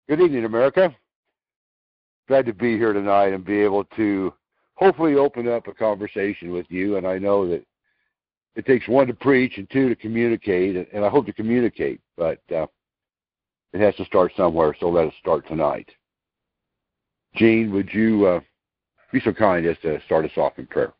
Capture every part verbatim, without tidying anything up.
Good evening, America. Glad to be here tonight and be able to hopefully open up a conversation with you. And I know that it takes one to preach and two to communicate, and I hope to communicate, but uh, it has to start somewhere, so let us start tonight. Jean, would you uh, be so kind as to start us off in prayer?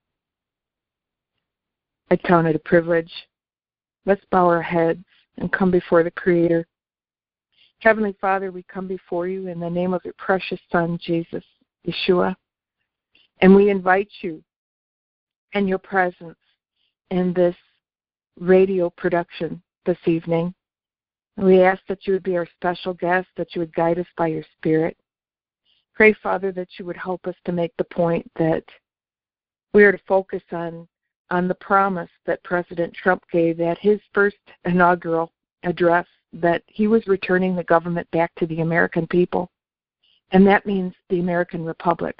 I count it a privilege. Let's bow our heads and come before the Creator. Heavenly Father, we come before you in the name of your precious Son, Jesus, Yeshua, and we invite you and your presence in this radio production this evening. And we ask that you would be our special guest, that you would guide us by your Spirit. Pray, Father, that you would help us to make the point that we are to focus on, on the promise that President Trump gave at his first inaugural address, that he was returning the government back to the American people. And that means the American Republic.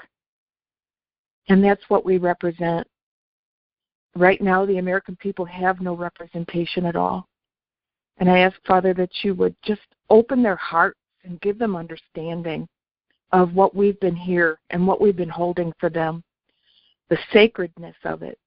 And that's what we represent. Right now, the American people have no representation at all. And I ask, Father, that you would just open their hearts and give them understanding of what we've been here and what we've been holding for them, the sacredness of it.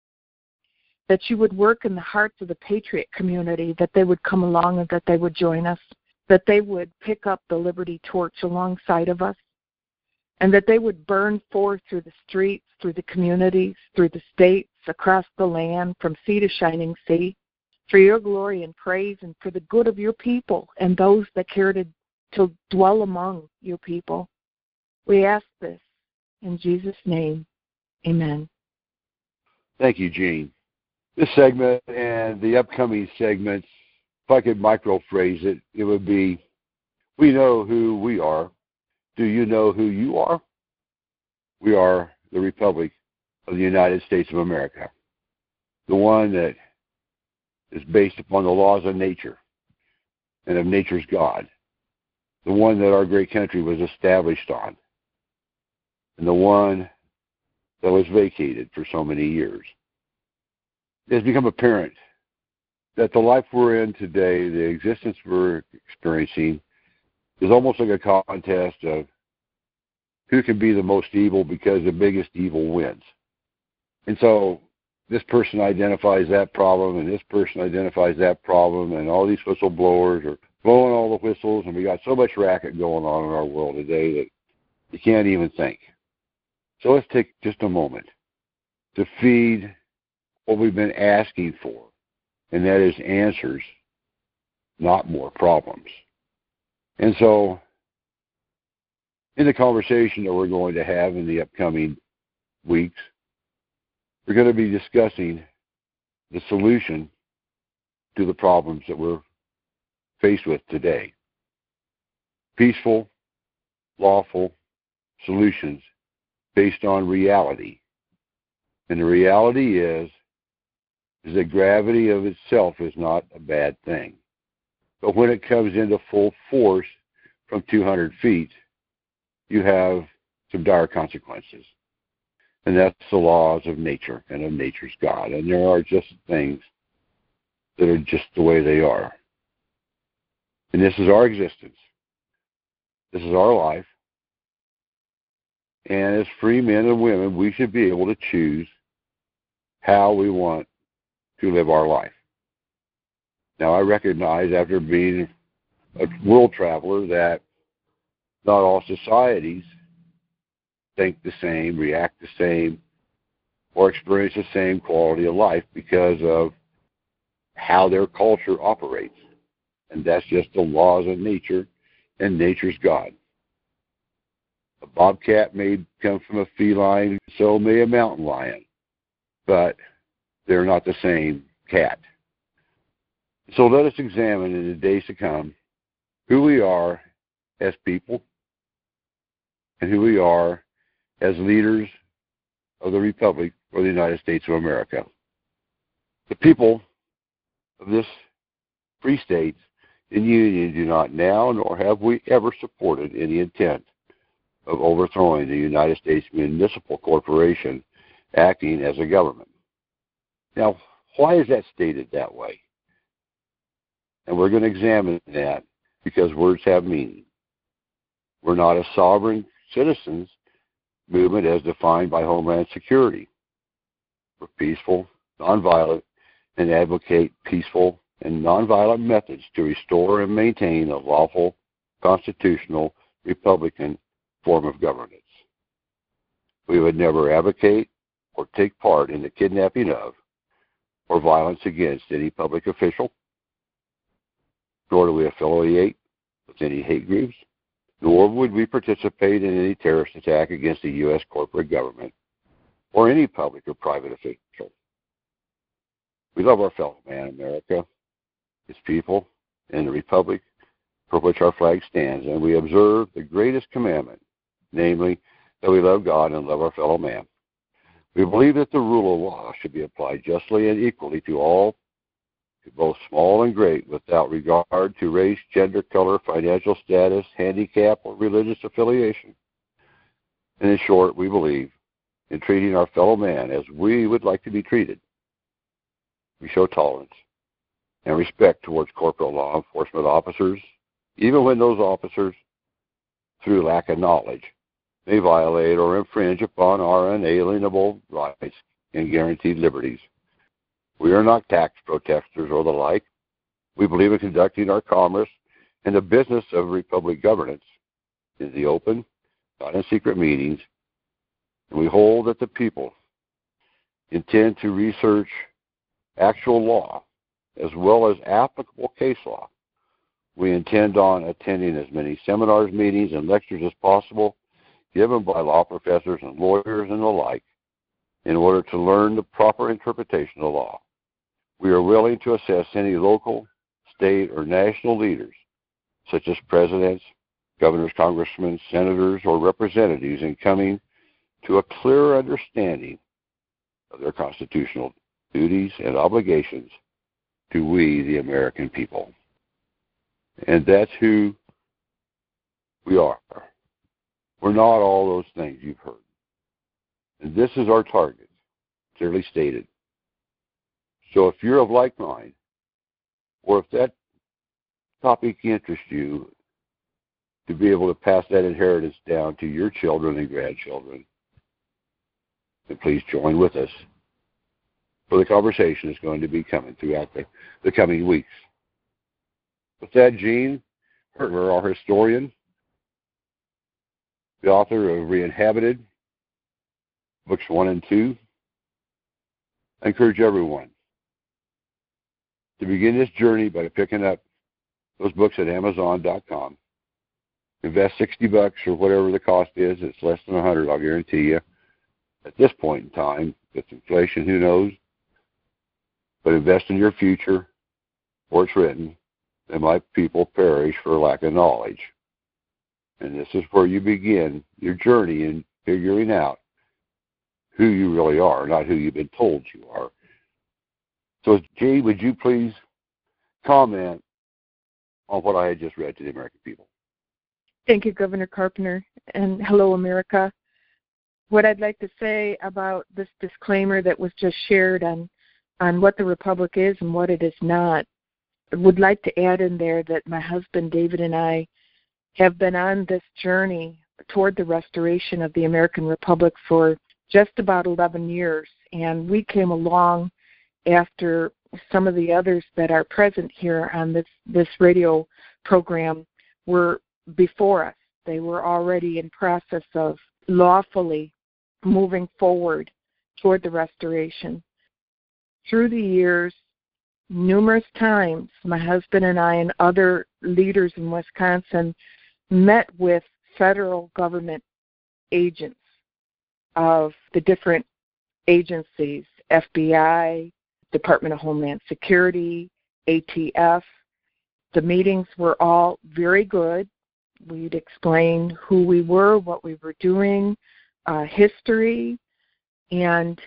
That you would work in the hearts of the patriot community, that they would come along and that they would join us, that they would pick up the liberty torch alongside of us, and that they would burn forth through the streets, through the communities, through the states, across the land, from sea to shining sea, for your glory and praise and for the good of your people and those that care to, to dwell among your people. We ask this in Jesus' name. Amen. Thank you, Jean. This segment and the upcoming segments, if I could microphrase it, it would be, we know who we are. Do you know who you are? We are the Republic of the United States of America, the one that is based upon the laws of nature and of nature's God, the one that our great country was established on, and the one that was vacated for so many years. It has become apparent that the life we're in today, the existence we're experiencing, is almost like a contest of who can be the most evil, because the biggest evil wins. And so this person identifies that problem, and this person identifies that problem, and all these whistleblowers are blowing all the whistles, and we got so much racket going on in our world today that you can't even think. So let's take just a moment to feed what we've been asking for, and that is answers, not more problems. And so in the conversation that we're going to have in the upcoming weeks, we're going to be discussing the solution to the problems that we're faced with today. Peaceful, lawful solutions based on reality. And the reality is, is that gravity of itself is not a bad thing. But when it comes into full force from two hundred feet, you have some dire consequences. And that's the laws of nature and of nature's God. And there are just things that are just the way they are. And this is our existence. This is our life. And as free men and women, we should be able to choose how we want to live our life. Now, I recognize, after being a world traveler, that not all societies think the same, react the same, or experience the same quality of life because of how their culture operates. And that's just the laws of nature and nature's God. A bobcat may come from a feline, so may a mountain lion, but they're not the same cat. So let us examine in the days to come who we are as people and who we are as leaders of the Republic or the United States of America. The people of this free state in union do not now, nor have we ever supported any intent of overthrowing the United States Municipal Corporation acting as a government. Now, why is that stated that way? And we're going to examine that because words have meaning. We're not a sovereign citizens movement as defined by Homeland Security. We're peaceful, nonviolent, and advocate peaceful and nonviolent methods to restore and maintain a lawful, constitutional, Republican form of governance. We would never advocate or take part in the kidnapping of or violence against any public official, nor do we affiliate with any hate groups, nor would we participate in any terrorist attack against the U S corporate government or any public or private official. We love our fellow man, America, its people, and the republic for which our flag stands, and we observe the greatest commandment, namely, that we love God and love our fellow man. We believe that the rule of law should be applied justly and equally to all, to both small and great, without regard to race, gender, color, financial status, handicap, or religious affiliation. And in short, we believe in treating our fellow man as we would like to be treated. We show tolerance and respect towards corporate law enforcement officers, even when those officers, through lack of knowledge, may violate or infringe upon our unalienable rights and guaranteed liberties. We are not tax protesters or the like. We believe in conducting our commerce and the business of republic governance in the open, not in secret meetings, and we hold that the people intend to research actual law as well as applicable case law. We intend on attending as many seminars, meetings, and lectures as possible given by law professors and lawyers and the like in order to learn the proper interpretation of law. We are willing to assess any local, state, or national leaders, such as presidents, governors, congressmen, senators, or representatives, in coming to a clearer understanding of their constitutional duties and obligations to we, the American people. And that's who we are. We're not all those things you've heard. And this is our target, clearly stated. So if you're of like mind, or if that topic interests you, to be able to pass that inheritance down to your children and grandchildren, then please join with us for the conversation is going to be coming throughout the, the coming weeks. With that, Gene Hurtler, our historian, the author of Re-Inhabited, books one and two, I encourage everyone to begin this journey by picking up those books at Amazon dot com. Invest sixty bucks or whatever the cost is. It's less than one hundred, I'll guarantee you. At this point in time, with inflation, who knows? But invest in your future, for it's written, that my people perish for lack of knowledge. And this is where you begin your journey in figuring out who you really are, not who you've been told you are. So, Jay, would you please comment on what I had just read to the American people? Thank you, Governor Carpenter, and hello, America. What I'd like to say about this disclaimer that was just shared on, on what the Republic is and what it is not, I would like to add in there that my husband, David, and I have been on this journey toward the restoration of the American Republic for just about eleven years, and we came along after some of the others that are present here on this, this radio program were before us. They were already in process of lawfully moving forward toward the restoration. Through the years, numerous times, my husband and I and other leaders in Wisconsin met with federal government agents of the different agencies, F B I, Department of Homeland Security, A T F. The meetings were all very good. We'd explain who we were, what we were doing, uh, history, and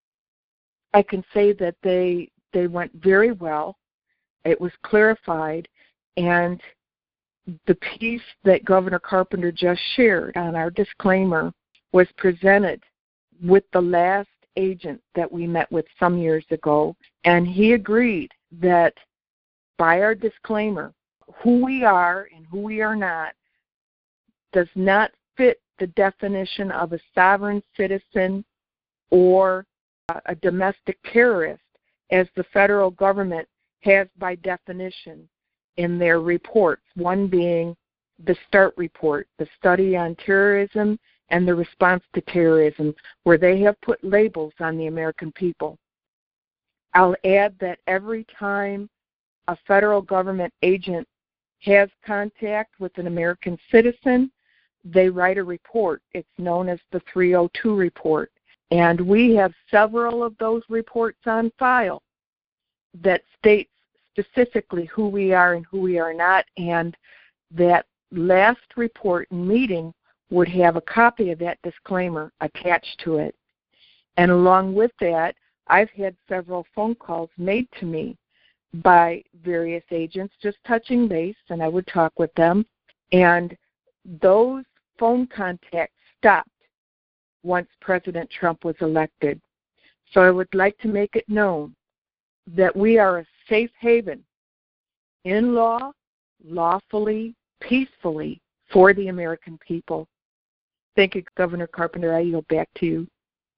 I can say that they they went very well. It was clarified, and the piece that Governor Carpenter just shared on our disclaimer was presented with the last agent that we met with some years ago, and he agreed that by our disclaimer, who we are and who we are not, does not fit the definition of a sovereign citizen or a domestic terrorist, as the federal government has by definition in their reports, one being the START report, the Study on Terrorism and the Response to Terrorism, where they have put labels on the American people. I'll add that every time a federal government agent has contact with an American citizen, they write a report. It's known as the three oh two report. And we have several of those reports on file that states specifically who we are and who we are not, and that last report and meeting would have a copy of that disclaimer attached to it. And along with that, I've had several phone calls made to me by various agents just touching base, and I would talk with them, and those phone contacts stopped once President Trump was elected. So I would like to make it known that we are a safe haven in law, lawfully, peacefully for the American people. Thank you, Governor Carpenter. I yield back to you.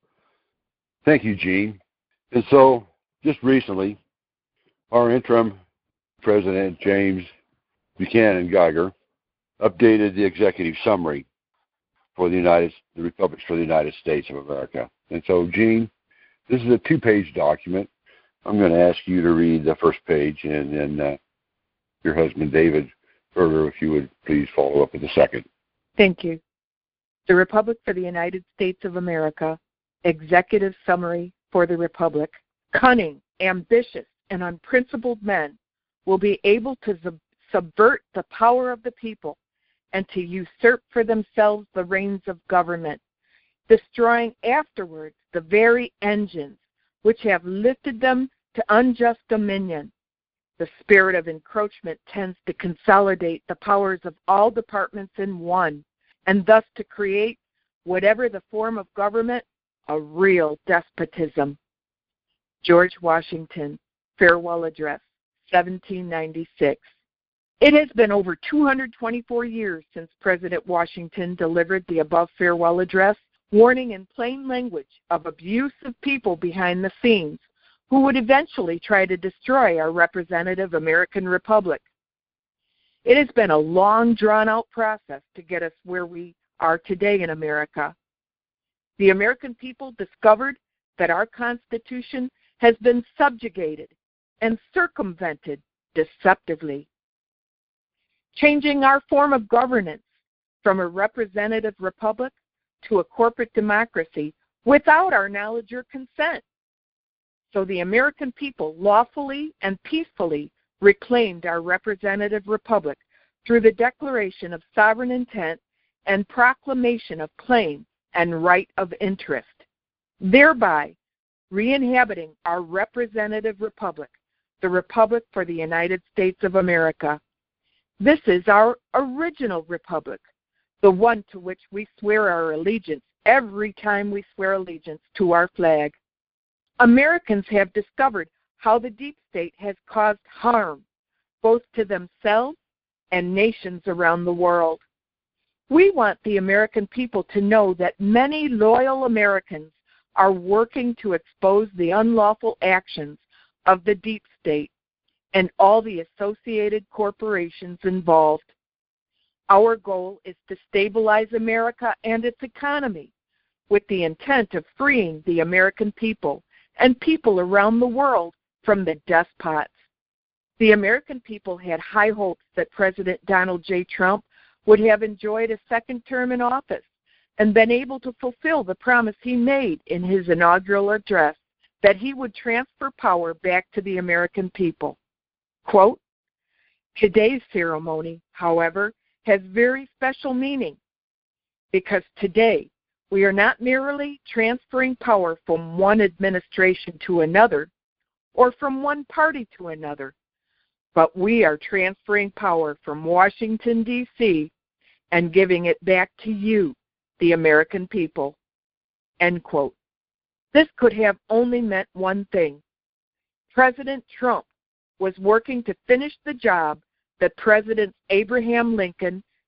Thank you, Jean. And so, just recently, our interim president, James Buchanan Geiger, updated the executive summary for the United, the Republic for the United States of America. And so, Jean, this is a two-page document. I'm going to ask you to read the first page, and then uh, your husband, David Berger, if you would please follow up with the second. Thank you. The Republic for the United States of America, Executive Summary for the Republic. Cunning, ambitious, and unprincipled men will be able to sub- subvert the power of the people and to usurp for themselves the reins of government, destroying afterwards the very engines which have lifted them to unjust dominion. The spirit of encroachment tends to consolidate the powers of all departments in one, and thus to create, whatever the form of government, a real despotism. George Washington, Farewell Address, seventeen ninety-six. It has been over two hundred twenty-four years since President Washington delivered the above farewell address, warning in plain language of abuse of people behind the scenes who would eventually try to destroy our representative American Republic. It has been a long, drawn-out process to get us where we are today in America. The American people discovered that our Constitution has been subjugated and circumvented deceptively. Changing our form of governance from a representative republic to a corporate democracy without our knowledge or consent. So the American people lawfully and peacefully reclaimed our representative republic through the declaration of sovereign intent and proclamation of claim and right of interest, thereby re-inhabiting our representative republic, the Republic for the United States of America. This is our original republic, the one to which we swear our allegiance every time we swear allegiance to our flag. Americans have discovered how the deep state has caused harm both to themselves and nations around the world. We want the American people to know that many loyal Americans are working to expose the unlawful actions of the deep state and all the associated corporations involved. Our goal is to stabilize America and its economy with the intent of freeing the American people and people around the world from the despots. The American people had high hopes that President Donald J. Trump would have enjoyed a second term in office and been able to fulfill the promise he made in his inaugural address that he would transfer power back to the American people. Quote, today's ceremony, however, has very special meaning because today we are not merely transferring power from one administration to another or from one party to another, but we are transferring power from Washington, D C and giving it back to you, the American people. End quote. This could have only meant one thing. President Trump was working to finish the job that Presidents Abraham Lincoln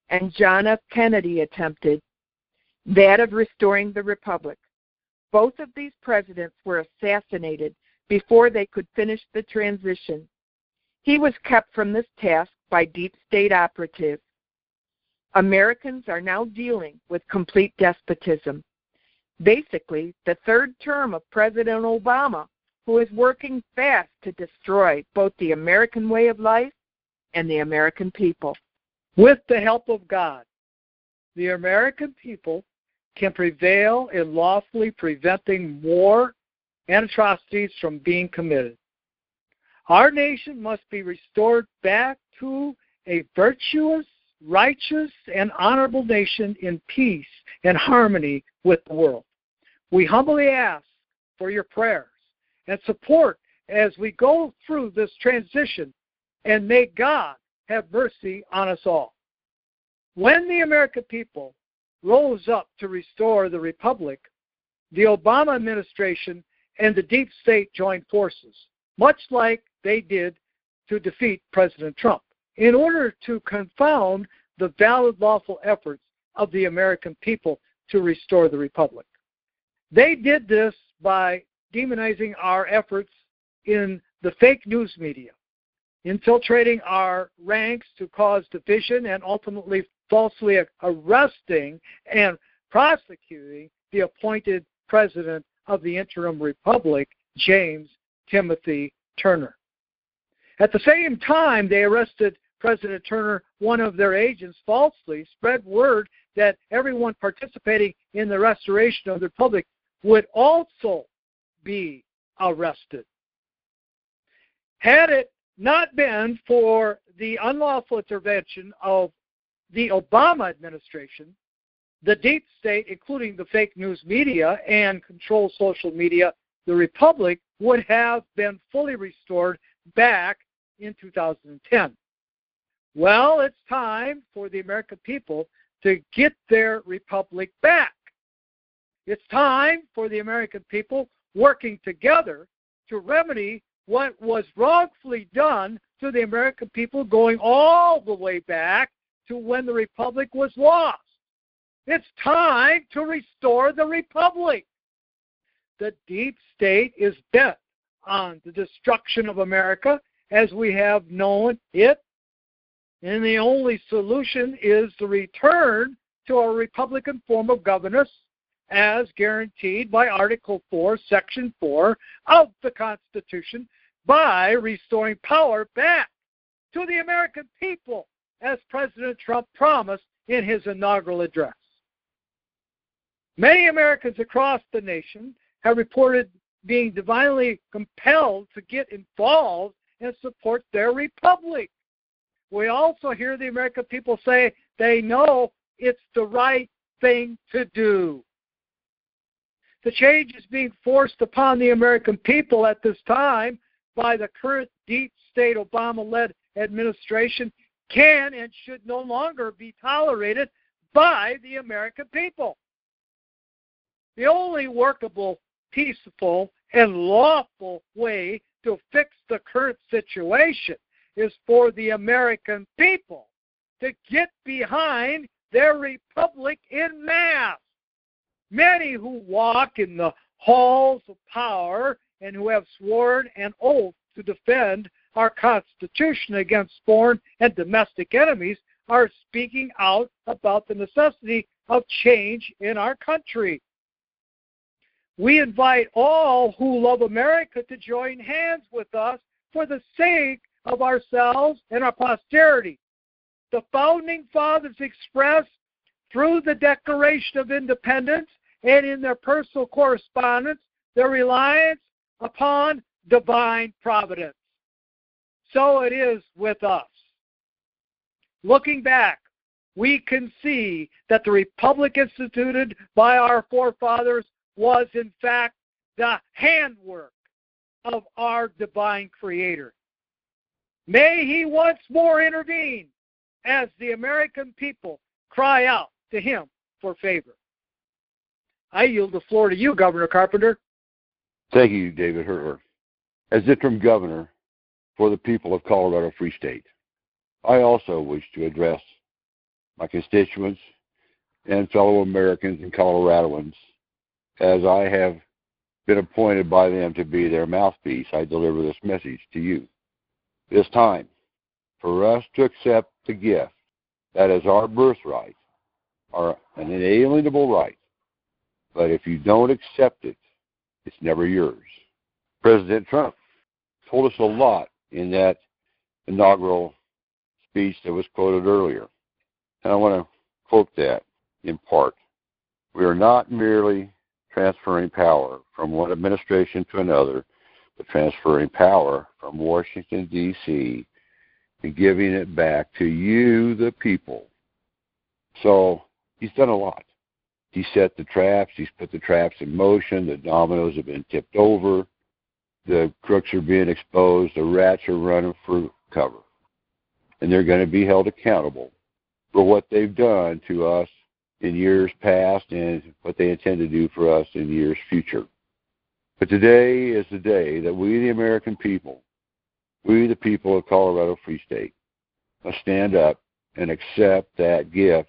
and John F. Kennedy attempted, that of restoring the republic. Both of these presidents were assassinated before they could finish the transition. He was kept from this task by deep state operatives. Americans are now dealing with complete despotism. Basically, the third term of President Obama, who is working fast to destroy both the American way of life and the American people. With the help of God, the American people can prevail in lawfully preventing war and atrocities from being committed. Our nation must be restored back to a virtuous, righteous, and honorable nation in peace and harmony with the world. We humbly ask for your prayers and support as we go through this transition, and may God have mercy on us all. When the American people rose up to restore the republic, the Obama administration and the deep state joined forces, much like they did to defeat President Trump, in order to confound the valid lawful efforts of the American people to restore the republic. They did this by demonizing our efforts in the fake news media, infiltrating our ranks to cause division, and ultimately falsely arresting and prosecuting the appointed president of the interim republic, James Timothy Turner. At the same time they arrested President Turner, one of their agents falsely spread word that everyone participating in the restoration of the republic would also be arrested. Had it not been for the unlawful intervention of the Obama administration, the deep state, including the fake news media and controlled social media, the republic would have been fully restored back in two thousand ten. Well, it's time for the American people to get their republic back. It's time for the American people working together to remedy what was wrongfully done to the American people, going all the way back to when the republic was lost. It's time to restore the republic. The deep state is bent on the destruction of America as we have known it, and the only solution is the return to a Republican form of governance as guaranteed by Article four, Section four of the Constitution, by restoring power back to the American people, as President Trump promised in his inaugural address. Many Americans across the nation have reported being divinely compelled to get involved and support their republic. We also hear the American people say they know it's the right thing to do. The change is being forced upon the American people at this time by the current deep state Obama-led administration can and should no longer be tolerated by the American people. The only workable, peaceful, and lawful way to fix the current situation is for the American people to get behind their republic en masse. Many who walk in the halls of power and who have sworn an oath to defend our Constitution against foreign and domestic enemies are speaking out about the necessity of change in our country. We invite all who love America to join hands with us for the sake of ourselves and our posterity. The Founding Fathers expressed through the Declaration of Independence and in their personal correspondence their reliance upon divine providence. So it is with us. Looking back, we can see that the republic instituted by our forefathers was in fact the handwork of our divine Creator. May He once more intervene as the American people cry out to Him for favor. I yield the floor to you, Governor Carpenter. Thank you, David Hurtler. As interim governor for the people of Colorado Free State, I also wish to address my constituents, and fellow Americans and Coloradoans, as I have been appointed by them to be their mouthpiece, I deliver this message to you. It is time for us to accept the gift that is our birthright, our an inalienable right. But if you don't accept it, it's never yours. President Trump told us a lot in that inaugural speech that was quoted earlier. And I want to quote that in part. We are not merely transferring power from one administration to another, but transferring power from Washington, D C, and giving it back to you, the people. So he's done a lot. He set the traps. He's put the traps in motion. The dominoes have been tipped over. The crooks are being exposed. The rats are running for cover. And they're going to be held accountable for what they've done to us in years past and what they intend to do for us in years future. But today is the day that we, the American people, we, the people of Colorado Free State, must stand up and accept that gift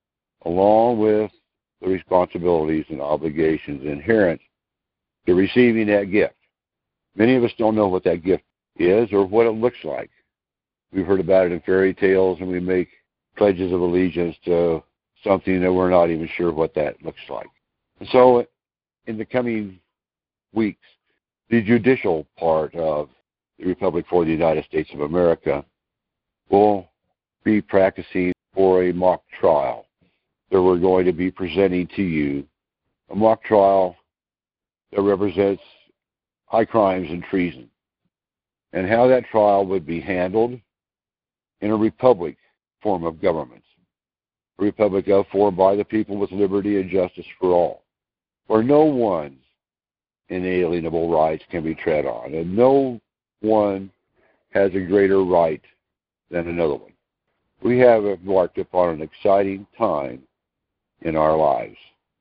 along with the responsibilities and obligations inherent to receiving that gift. Many of us don't know what that gift is or what it looks like. We've heard about it in fairy tales, and we make pledges of allegiance to something that we're not even sure what that looks like. And so in the coming weeks, the judicial part of the Republic for the United States of America will be practicing for a mock trial that we're going to be presenting to you, a mock trial that represents high crimes and treason, and how that trial would be handled in a republic form of government, a republic of, for, by the people, with liberty and justice for all, where no one's inalienable rights can be tread on, and no one has a greater right than another one. We have embarked upon an exciting time in our lives.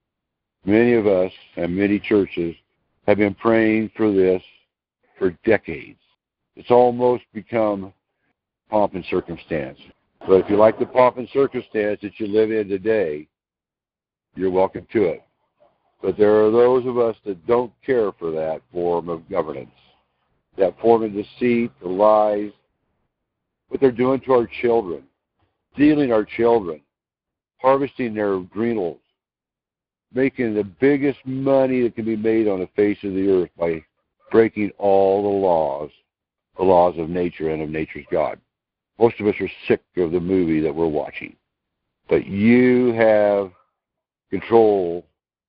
Many of us and many churches have been praying for this for decades. It's almost become pomp and circumstance. But if you like the pomp and circumstance that you live in today, you're welcome to it. But there are those of us that don't care for that form of governance, that form of deceit, the lies, what they're doing to our children, stealing our children, harvesting their adrenals, making the biggest money that can be made on the face of the earth by breaking all the laws, the laws of nature and of nature's God. Most of us are sick of the movie that we're watching. But you have control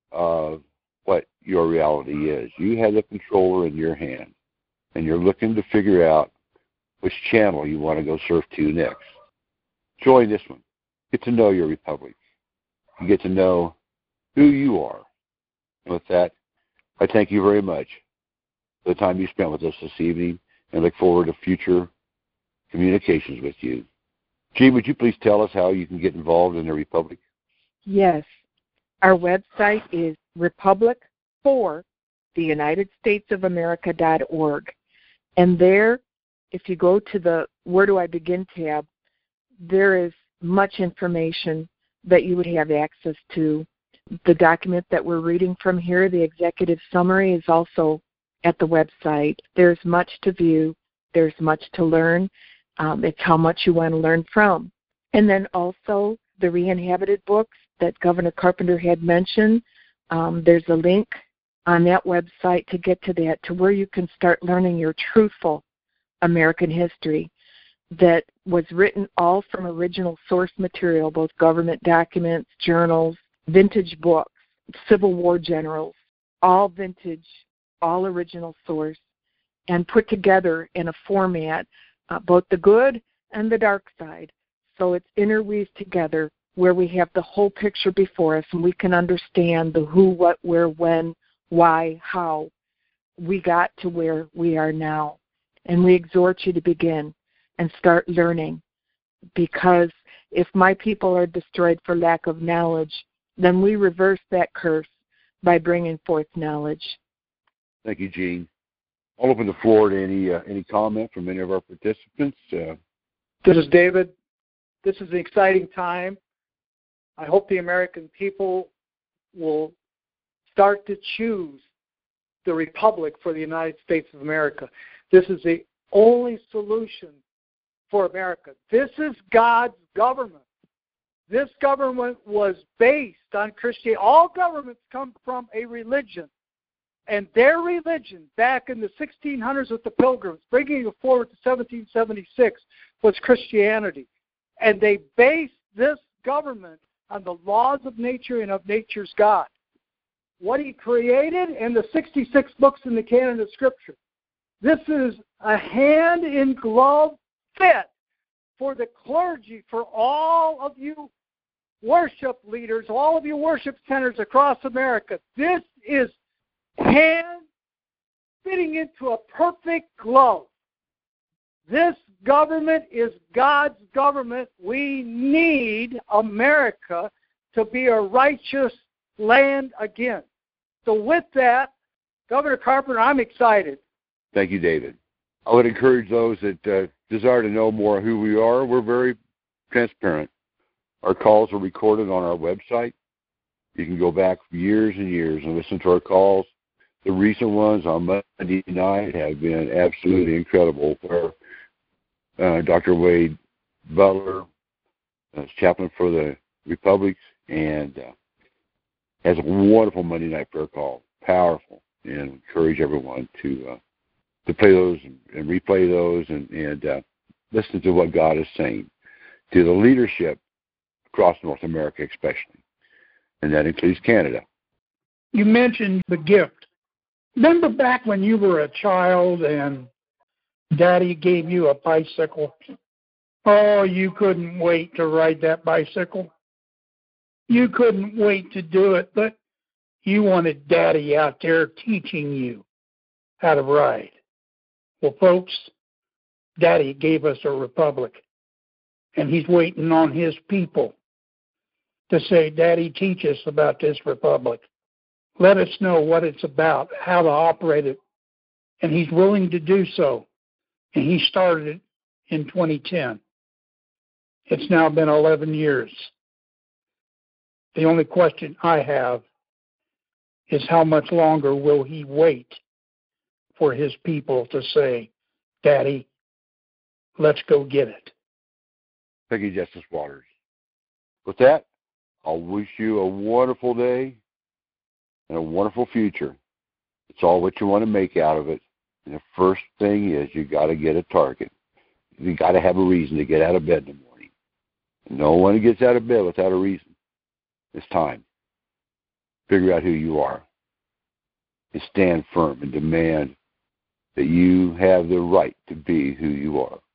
of what your reality is. You have the controller in your hand, and you're looking to figure out which channel you want to go surf to next. Join this one. Get to know your republic. You get to know who you are. And with that, I thank you very much for the time you spent with us this evening, and look forward to future communications with you. Jean, would you please tell us how you can get involved in the Republic? Yes. Our website is republic for the United States of America dot org. And there, if you go to the Where Do I Begin tab, there is much information that you would have access to. The document that we're reading from here, the executive summary, is also at the website. There's much to view. There's much to learn. Um, it's how much you want to learn from. And then also the Re-Inhabited books that Governor Carpenter had mentioned. Um, there's a link on that website to get to that, to where you can start learning your truthful American history that was written all from original source material, both government documents, journals, vintage books, Civil War generals, all vintage, all original source, and put together in a format, uh, both the good and the dark side. So it's interweaved together where we have the whole picture before us, and we can understand the who, what, where, when, why, how we got to where we are now. And we exhort you to begin and start learning, because if my people are destroyed for lack of knowledge, then we reverse that curse by bringing forth knowledge. Thank you, Jean. I'll open the floor to any uh, any comment from any of our participants. Uh, This is David. This is an exciting time. I hope the American people will start to choose the Republic for the United States of America. This is the only solution for America. This is God's government. This government was based on Christianity. All governments come from a religion. And their religion, back in the sixteen hundreds with the Pilgrims, bringing it forward to seventeen seventy-six, was Christianity. And they based this government on the laws of nature and of nature's God. What he created and the sixty-six books in the canon of Scripture. This is a hand-in-glove fit for the clergy, for all of you worship leaders, all of you worship centers across America. This is hand fitting into a perfect glove. This government is God's government. We need America to be a righteous land again. So with that, Governor Carpenter, I'm excited. Thank you, David. I would encourage those that uh, desire to know more who we are. We're very transparent. Our calls are recorded on our website. You can go back years and years and listen to our calls. The recent ones on Monday night have been absolutely incredible, where uh, Doctor Wade Butler is chaplain for the Republics and uh, has a wonderful Monday night prayer call, powerful, and encourage everyone to uh, to play those and, and replay those and, and uh, listen to what God is saying to the leadership across North America especially, and that includes Canada. You mentioned the gift. Remember back when you were a child and Daddy gave you a bicycle? Oh, you couldn't wait to ride that bicycle. You couldn't wait to do it, but you wanted Daddy out there teaching you how to ride. Well, folks, Daddy gave us a republic, and he's waiting on his people to say, Daddy, teach us about this republic. Let us know what it's about, how to operate it. And he's willing to do so. And he started it in twenty ten. It's now been eleven years. The only question I have is how much longer will he wait for his people to say, Daddy, let's go get it. Thank you, Justice Waters. With that, I'll wish you a wonderful day and a wonderful future. It's all what you want to make out of it. And the first thing is you got to get a target. You got to have a reason to get out of bed in the morning. No one gets out of bed without a reason. It's time. Figure out who you are and stand firm and demand that you have the right to be who you are.